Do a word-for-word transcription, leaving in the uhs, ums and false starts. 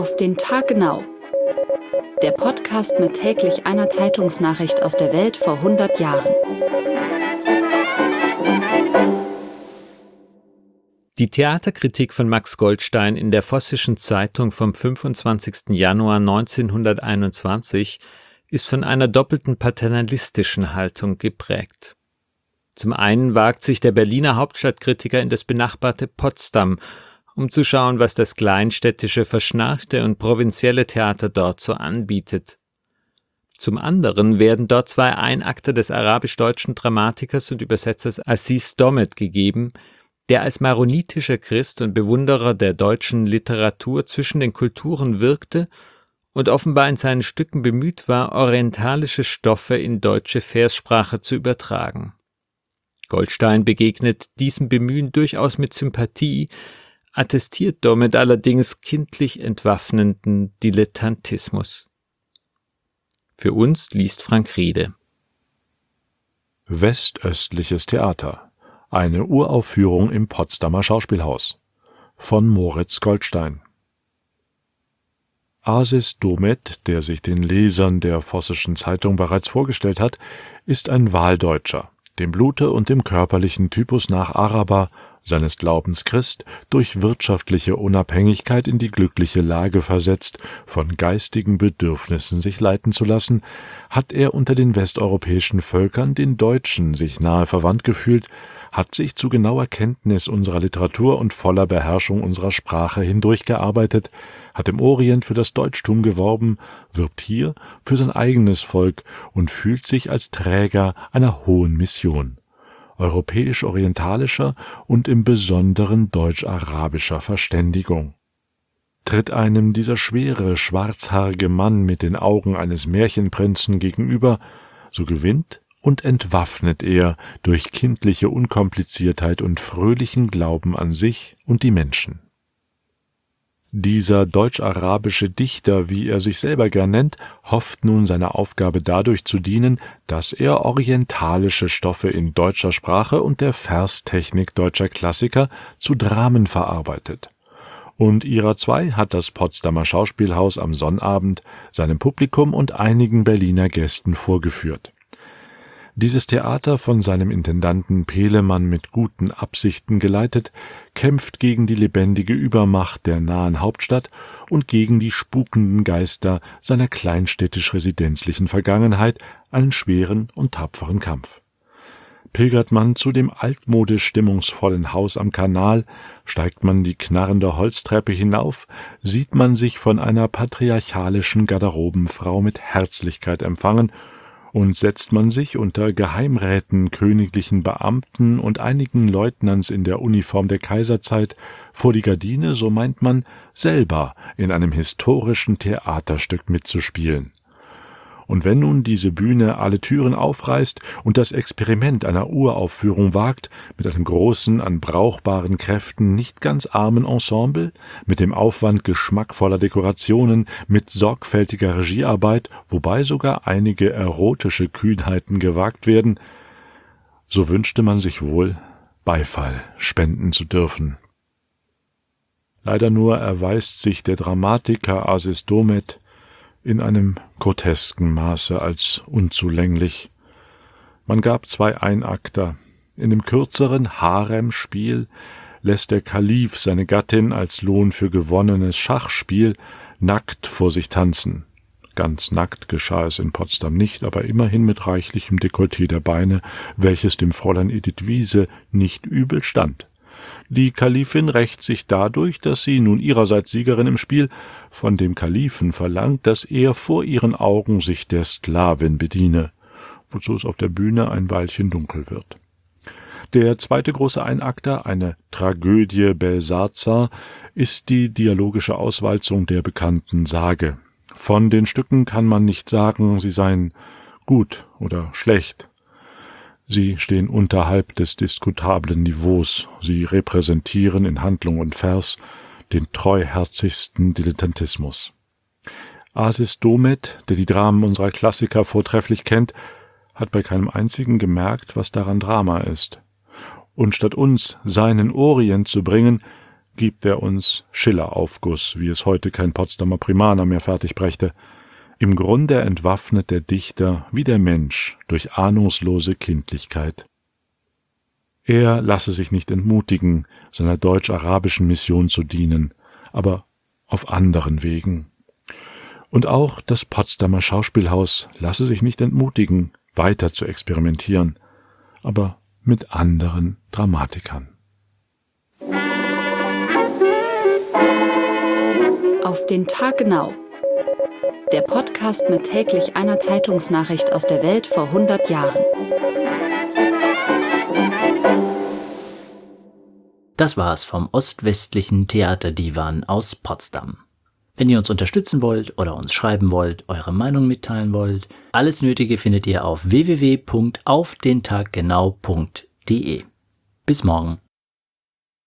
Auf den Tag genau. Der Podcast mit täglich einer Zeitungsnachricht aus der Welt vor hundert Jahren. Die Theaterkritik von Max Goldstein in der Vossischen Zeitung vom fünfundzwanzigsten Januar neunzehnhunderteinundzwanzig ist von einer doppelten paternalistischen Haltung geprägt. Zum einen wagt sich der Berliner Hauptstadtkritiker in das benachbarte Potsdam, um zu schauen, was das kleinstädtische, verschnarchte und provinzielle Theater dort so anbietet. Zum anderen werden dort zwei Einakter des arabisch-deutschen Dramatikers und Übersetzers Aziz Domet gegeben, der als maronitischer Christ und Bewunderer der deutschen Literatur zwischen den Kulturen wirkte und offenbar in seinen Stücken bemüht war, orientalische Stoffe in deutsche Verssprache zu übertragen. Goldstein begegnet diesem Bemühen durchaus mit Sympathie, attestiert Domet allerdings kindlich entwaffnenden Dilettantismus. Für uns liest Frank Riede. Westöstliches Theater. Eine Uraufführung im Potsdamer Schauspielhaus. Von Moritz Goldstein. Aziz Domet, der sich den Lesern der Vossischen Zeitung bereits vorgestellt hat, ist ein Wahldeutscher, dem Blute und dem körperlichen Typus nach Araber, seines Glaubens Christ, durch wirtschaftliche Unabhängigkeit in die glückliche Lage versetzt, von geistigen Bedürfnissen sich leiten zu lassen, hat er unter den westeuropäischen Völkern den Deutschen sich nahe verwandt gefühlt, hat sich zu genauer Kenntnis unserer Literatur und voller Beherrschung unserer Sprache hindurchgearbeitet, hat im Orient für das Deutschtum geworben, wirbt hier für sein eigenes Volk und fühlt sich als Träger einer hohen Mission, europäisch-orientalischer und im Besonderen deutsch-arabischer Verständigung. Tritt einem dieser schwere, schwarzhaarige Mann mit den Augen eines Märchenprinzen gegenüber, so gewinnt und entwaffnet er durch kindliche Unkompliziertheit und fröhlichen Glauben an sich und die Menschen. Dieser deutsch-arabische Dichter, wie er sich selber gern nennt, hofft nun seiner Aufgabe dadurch zu dienen, dass er orientalische Stoffe in deutscher Sprache und der Verstechnik deutscher Klassiker zu Dramen verarbeitet. Und ihrer zwei hat das Potsdamer Schauspielhaus am Sonnabend seinem Publikum und einigen Berliner Gästen vorgeführt. Dieses Theater, von seinem Intendanten Pelemann mit guten Absichten geleitet, kämpft gegen die lebendige Übermacht der nahen Hauptstadt und gegen die spukenden Geister seiner kleinstädtisch-residenzlichen Vergangenheit einen schweren und tapferen Kampf. Pilgert man zu dem altmodisch stimmungsvollen Haus am Kanal, steigt man die knarrende Holztreppe hinauf, sieht man sich von einer patriarchalischen Garderobenfrau mit Herzlichkeit empfangen, und setzt man sich unter Geheimräten, königlichen Beamten und einigen Leutnants in der Uniform der Kaiserzeit vor die Gardine, so meint man, selber in einem historischen Theaterstück mitzuspielen. Und wenn nun diese Bühne alle Türen aufreißt und das Experiment einer Uraufführung wagt, mit einem großen, an brauchbaren Kräften nicht ganz armen Ensemble, mit dem Aufwand geschmackvoller Dekorationen, mit sorgfältiger Regiearbeit, wobei sogar einige erotische Kühnheiten gewagt werden, so wünschte man sich wohl, Beifall spenden zu dürfen. Leider nur erweist sich der Dramatiker Aziz Domet in einem grotesken Maße als unzulänglich. Man gab zwei Einakter. In dem kürzeren Haremspiel lässt der Kalif seine Gattin als Lohn für gewonnenes Schachspiel nackt vor sich tanzen. Ganz nackt geschah es in Potsdam nicht, aber immerhin mit reichlichem Dekolleté der Beine, welches dem Fräulein Edith Wiese nicht übel stand. Die Kalifin rächt sich dadurch, dass sie, nun ihrerseits Siegerin im Spiel, von dem Kalifen verlangt, dass er vor ihren Augen sich der Sklavin bediene, wozu es auf der Bühne ein Weilchen dunkel wird. Der zweite große Einakter, eine Tragödie Belsazar, ist die dialogische Auswalzung der bekannten Sage. Von den Stücken kann man nicht sagen, sie seien gut oder schlecht. Sie stehen unterhalb des diskutablen Niveaus, sie repräsentieren in Handlung und Vers den treuherzigsten Dilettantismus. Aziz Domet, der die Dramen unserer Klassiker vortrefflich kennt, hat bei keinem einzigen gemerkt, was daran Drama ist. Und statt uns seinen Orient zu bringen, gibt er uns Schiller-Aufguss, wie es heute kein Potsdamer Primaner mehr fertigbrächte. Im Grunde entwaffnet der Dichter wie der Mensch durch ahnungslose Kindlichkeit. Er lasse sich nicht entmutigen, seiner deutsch-arabischen Mission zu dienen, aber auf anderen Wegen. Und auch das Potsdamer Schauspielhaus lasse sich nicht entmutigen, weiter zu experimentieren, aber mit anderen Dramatikern. Auf den Tag genau. Der Podcast mit täglich einer Zeitungsnachricht aus der Welt vor hundert Jahren. Das war's vom ostwestlichen Theaterdivan aus Potsdam. Wenn ihr uns unterstützen wollt oder uns schreiben wollt, eure Meinung mitteilen wollt, alles Nötige findet ihr auf w w w punkt auf den tag genau punkt de. Bis morgen.